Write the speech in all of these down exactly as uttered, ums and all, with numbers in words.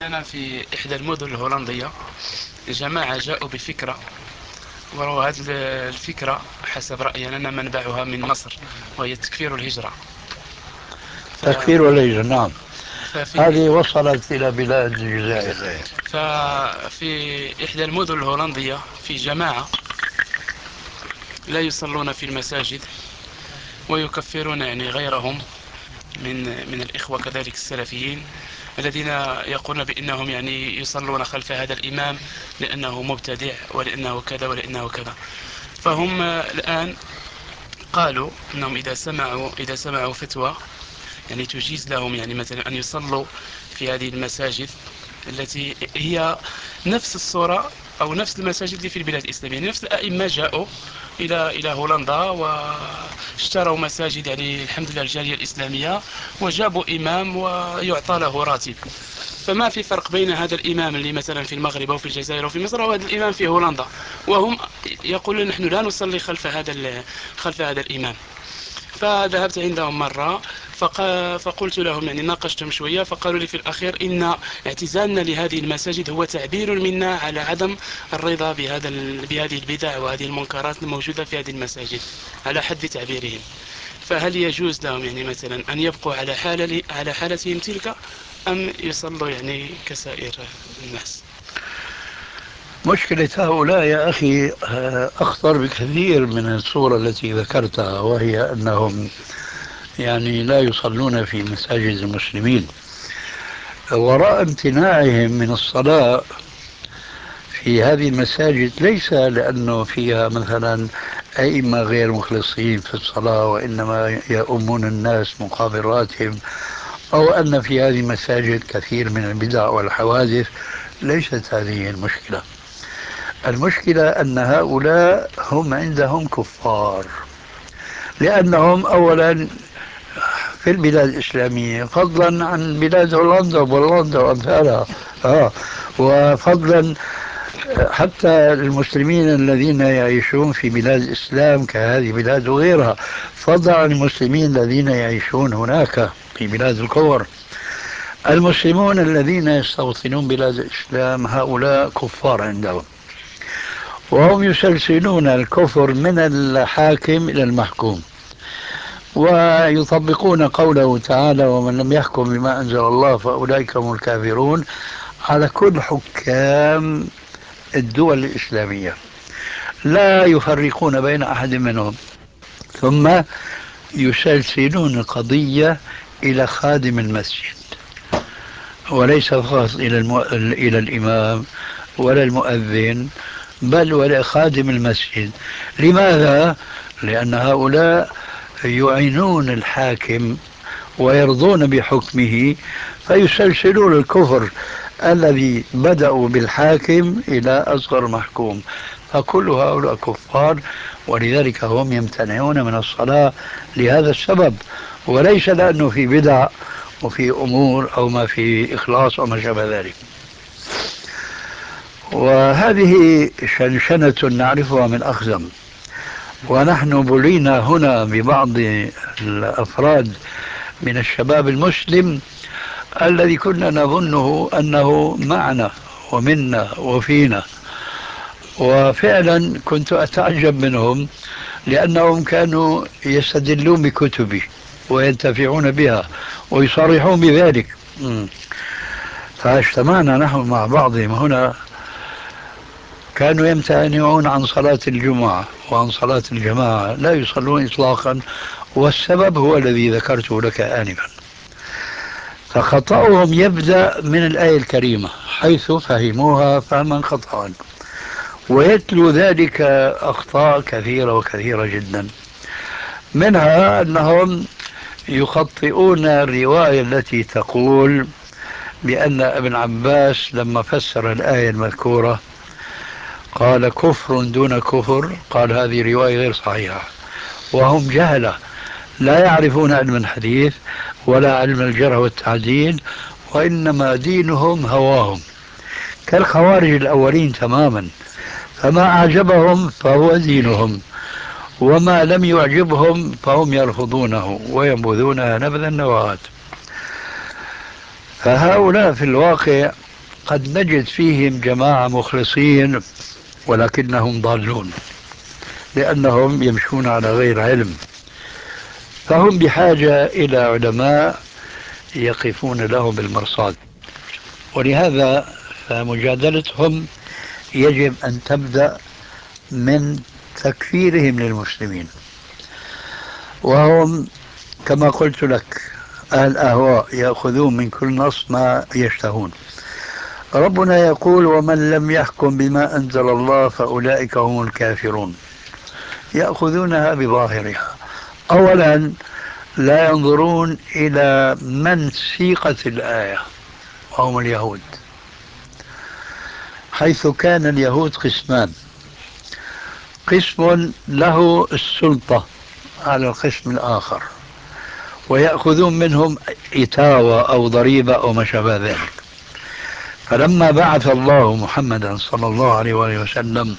أنا في إحدى المدن الهولندية جماعة جاءوا بفكرة، وهذه الفكرة حسب رأيي أنا منبعها من مصر، وهي تكفير الهجرة. ف... تكفير وليس، نعم. ففي هذه وصلت إلى بلاد الجزائر. ففي إحدى المدن الهولندية في جماعة لا يصلون في المساجد، ويكفرون يعني غيرهم من من الإخوة كذلك السلفيين، الذين يقولون بأنهم يعني يصلون خلف هذا الإمام لأنه مبتدع ولأنه كذا ولأنه كذا. فهم الآن قالوا أنهم إذا سمعوا إذا سمعوا فتوى يعني تجيز لهم يعني مثلا أن يصلوا في هذه المساجد التي هي نفس الصورة أو نفس المساجد اللي في البلاد الإسلامية، يعني نفس الأئمة جاءوا إلى إلى هولندا واشتروا مساجد، يعني الحمد لله الجالية الإسلامية، وجابوا إمام ويعطى له راتب. فما في فرق بين هذا الإمام اللي مثلا في المغرب أو في الجزائر أو في مصر وهذا الإمام في هولندا، وهم يقولون نحن لا نصلي خلف هذا خلف هذا الإمام. فذهبت عندهم مرة فقلت لهم يعني ناقشتهم شوية، فقالوا لي في الأخير إن اعتزالنا لهذه المساجد هو تعبير منا على عدم الرضا بهذا بهذه البدع وهذه المنكرات الموجودة في هذه المساجد على حد تعبيرهم. فهل يجوز لهم يعني مثلا أن يبقوا على حال على حالتهم تلك، أم يصلوا يعني كسائر الناس؟ مشكلة هؤلاء يا أخي آه، أخطر بكثير من الصورة التي ذكرتها، وهي أنهم يعني لا يصلون في مساجد المسلمين. وراء امتناعهم من الصلاة في هذه المساجد ليس لأنه فيها مثلا أئمة غير مخلصين في الصلاة وإنما يؤمون الناس مقابل راتب، أو أن في هذه المساجد كثير من البدع والحوادث. ليست هذه المشكلة. المشكلة أن هؤلاء هم عندهم كفار، لأنهم أولا في البلاد الإسلامية، فضلا عن بلاد هولندا وبولندا وأمثالها. آه وفضلا حتى المسلمين الذين يعيشون في بلاد الإسلام كهذه بلاد وغيرها، فضلا عن المسلمين الذين يعيشون هناك في بلاد الكفر. المسلمون الذين يستوطنون بلاد الإسلام هؤلاء كفار عندهم، وهم يسلسلون الكفر من الحاكم إلى المحكوم، ويطبقون قوله تعالى: ومن لم يحكم بما أنزل الله فأولئك هم الكافرون، على كل حكام الدول الإسلامية. لا يفرقون بين أحد منهم، ثم يسلسلون القضية إلى خادم المسجد، وليس فقط إلى, المو... إلى الإمام ولا المؤذن، بل ولا خادم المسجد. لماذا؟ لأن هؤلاء يعينون الحاكم ويرضون بحكمه، فيسلسلون الكفر الذي بدأوا بالحاكم إلى أصغر محكوم. فكل هؤلاء كفار، ولذلك هم يمتنعون من الصلاة لهذا السبب، وليس لأنه في بدع وفي أمور أو ما في إخلاص أو ما شابه ذلك. وهذه شنشنة نعرفها من أخزم، ونحن بلينا هنا ببعض الأفراد من الشباب المسلم الذي كنا نظنه أنه معنا ومنا وفينا، وفعلا كنت أتعجب منهم، لأنهم كانوا يستدلون بكتبي وينتفعون بها ويصرحون بذلك. م. فاجتمعنا نحن مع بعضهم هنا، كانوا يمتنعون عن صلاة الجمعة وعن صلاة الجماعة، لا يصلون إطلاقا، والسبب هو الذي ذكرته لك آنفا. فخطأهم يبدأ من الآية الكريمة حيث فهموها فهما خطأ، ويتلو ذلك أخطاء كثيرة وكثيرة جدا. منها أنهم يخطئون الرواية التي تقول بأن ابن عباس لما فسر الآية المذكورة قال كفر دون كفر، قال هذه رواية غير صحيحة. وهم جهلة لا يعرفون علم الحديث ولا علم الجرح والتعديل، وإنما دينهم هواهم كالخوارج الأولين تماما. فما أعجبهم فهو دينهم، وما لم يعجبهم فهم يرفضونه وينبذونها نبذ النواة. فهؤلاء في الواقع قد نجد فيهم جماعة مخلصين ولكنهم ضالون، لأنهم يمشون على غير علم، فهم بحاجة إلى علماء يقفون لهم بالمرصاد. ولهذا فمجادلتهم يجب أن تبدأ من تكفيرهم للمسلمين، وهم كما قلت لك أهل أهواء يأخذون من كل نص ما يشتهون. ربنا يقول: ومن لم يحكم بما أنزل الله فأولئك هم الكافرون. يأخذونها بظاهرها. أولا، لا ينظرون إلى من سيقت الآية وهم اليهود، حيث كان اليهود قسمان: قسم له السلطة على القسم الآخر ويأخذون منهم إتاوة أو ضريبة أو ما شابه ذلك. فلما بعث الله محمدا صلى الله عليه وآله وسلم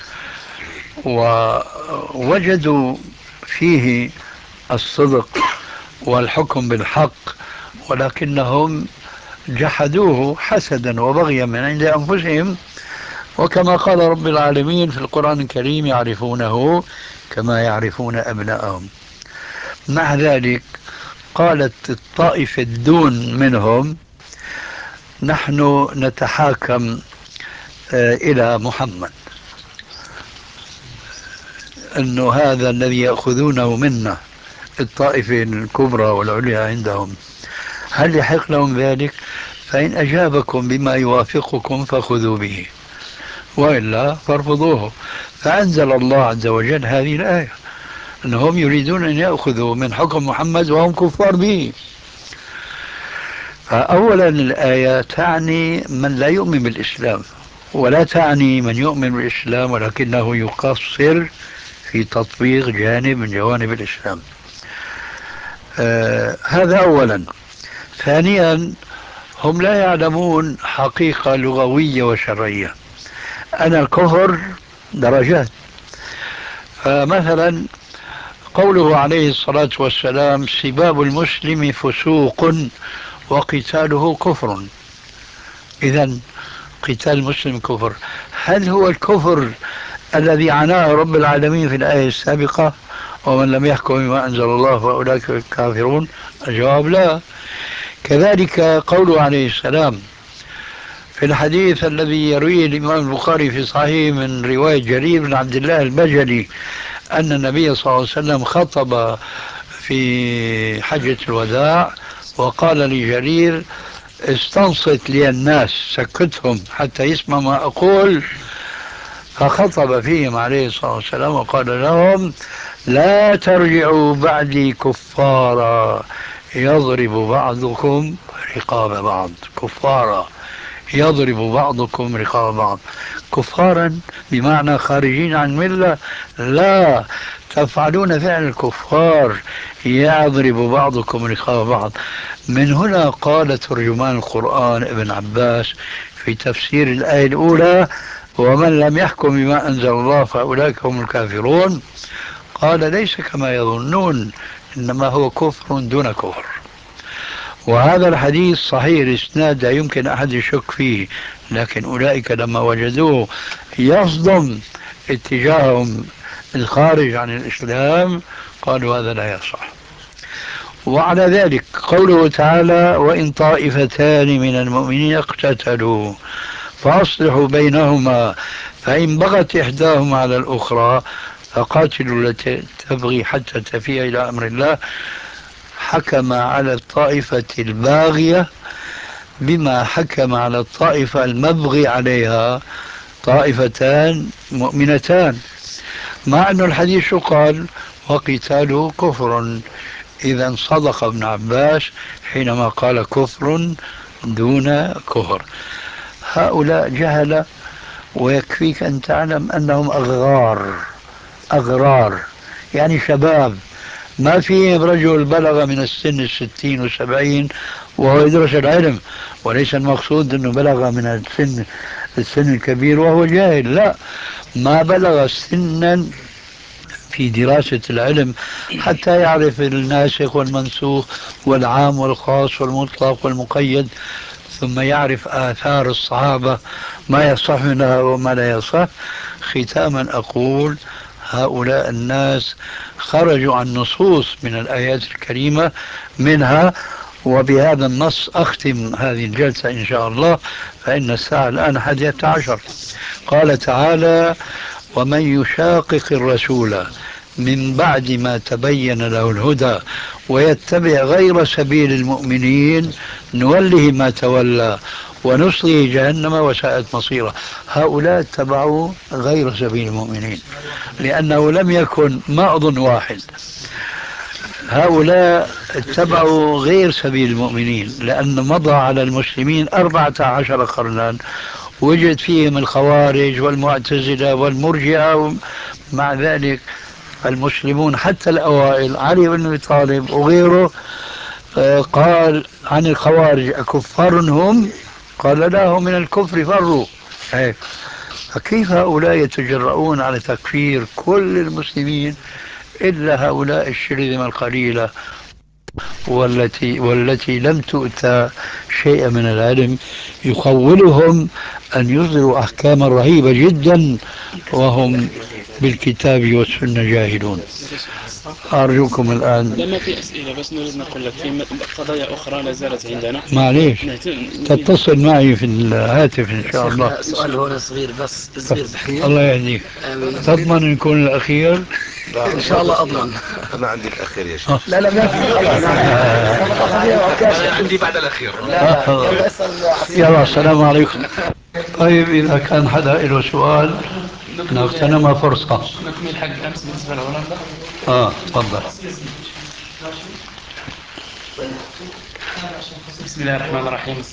ووجدوا فيه الصدق والحكم بالحق، ولكنهم جحدوه حسدا وبغيا من عند أنفسهم، وكما قال رب العالمين في القرآن الكريم: يعرفونه كما يعرفون أبناءهم. مع ذلك قالت الطائفة الدون منهم: نحن نتحاكم إلى محمد، أنه هذا الذي يأخذونه منا الطائفة الكبرى والعليا عندهم، هل يحق لهم ذلك؟ فإن أجابكم بما يوافقكم فخذوا به، وإلا فارفضوه. فأنزل الله عز وجل هذه الآية أنهم يريدون أن يأخذوا من حكم محمد وهم كفار به. فأولا الآية تعني من لا يؤمن بالإسلام، ولا تعني من يؤمن بالإسلام ولكنه يقصر في تطبيق جانب من جوانب الإسلام. آه هذا أولا. ثانيا، هم لا يعلمون حقيقة لغوية وشرعية. أنا الكفر درجات. فمثلا قوله عليه الصلاة والسلام: سباب المسلم فسوق وقتاله كفر. إذن قتال المسلم كفر. هل هو الكفر الذي عناه رب العالمين في الآية السابقة: ومن لم يحكم بما أنزل الله فأولئك الكافرون؟ الجواب لا. كذلك قوله عليه السلام في الحديث الذي يرويه الإمام البخاري في صحيح من رواية جرير بن عبد الله البجلي أن النبي صلى الله عليه وسلم خطب في حجة الوداع وقال لجرير: استنصت لي الناس، سكتهم حتى يسمع ما أقول. فخطب فيهم عليه الصلاة والسلام وقال لهم: لا ترجعوا بعدي كفارا يضرب بعضكم رقاب بعض. كفارا يضرب بعضكم رقاب بعض. كفارا بمعنى خارجين عن الملة؟ لا، تفعلون فعل الكفار، يضرب بعضكم رقاب بعض. من هنا قال ترجمان القرآن ابن عباس في تفسير الآية الأولى: ومن لم يحكم بما أنزل الله فأولئك هم الكافرون، قال: ليس كما يظنون، إنما هو كفر دون كفر. وهذا الحديث صحيح الإسناد، لا يمكن أحد يشك فيه، لكن أولئك لما وجدوه يصدم اتجاههم الخارج عن الإسلام قالوا هذا لا يصح. وعلى ذلك قوله تعالى: وإن طائفتان من المؤمنين اقتتلوا فأصلحوا بينهما فإن بغت إحداهما على الأخرى فقاتلوا التي تبغي حتى تفيء إلى أمر الله. حكم على الطائفة الباغية بما حكم على الطائفة المبغي عليها، طائفتان مؤمنتان، مع أن الحديث قال: وقتاله كفر. إذا صدق ابن عباس حينما قال كفر دون كفر. هؤلاء جهلة، ويكفيك أن تعلم أنهم أغرار. أغرار يعني شباب، ما فيهم رجل بلغ من السن الستين والسبعين وهو يدرس العلم، وليس المقصود أنه بلغ من السن السن الكبير وهو جاهل، لا، ما بلغ سنا في دراسة العلم حتى يعرف الناسخ والمنسوخ والعام والخاص والمطلق والمقيد، ثم يعرف آثار الصحابة ما يصح منها وما لا يصح. ختاما أقول هؤلاء الناس خرجوا عن نصوص من الآيات الكريمة منها، وبهذا النص أختم هذه الجلسة إن شاء الله، فإن الساعة الآن حادية عشر. قال تعالى: ومن يشاقق الرسول من بعد ما تبين له الهدى ويتبع غير سبيل المؤمنين نوله ما تولى ونصله جهنم وساءت مصيره. هؤلاء اتبعوا غير سبيل المؤمنين لأنه لم يكن، ما أظن واحد، هؤلاء اتبعوا غير سبيل المؤمنين لأن مضى على المسلمين أربعة عشر قرنا، وجد فيهم الخوارج والمعتزلة والمرجئة. مع ذلك المسلمون حتى الأوائل علي بن أبي طالب وغيره آه، قال عن الخوارج: أكفار هم؟ قال: لا، هم من الكفر فروا. هيك. فكيف هؤلاء يتجرؤون على تكفير كل المسلمين إلا هؤلاء الشرذمة القليلة والتي والتي لم تؤتى شيئا من العلم يخولهم أن يصدروا أحكاما رهيبة جدا وهم بالكتاب والسنة جاهلون. أرجوكم الآن. لما في أسئلة بس نريد نقول لك في قضايا أخرى لا زالت عندنا. معليش تتصل معي في الهاتف إن شاء الله. سؤال هو صغير بس صغير دحين. الله يهديك. تضمن أن يكون الأخير؟ إن شاء الله أضمن. أنا عندي الأخير يا شيخ. لا لا ما في خلاص. عندي بعد الأخير. لا لا يلا السلام عليكم. طيب إذا كان حدا له سؤال نغتنم فرصة. نكمل حق أمس بالنسبة لهولندا. آه تفضل. بسم الله الرحمن الرحيم.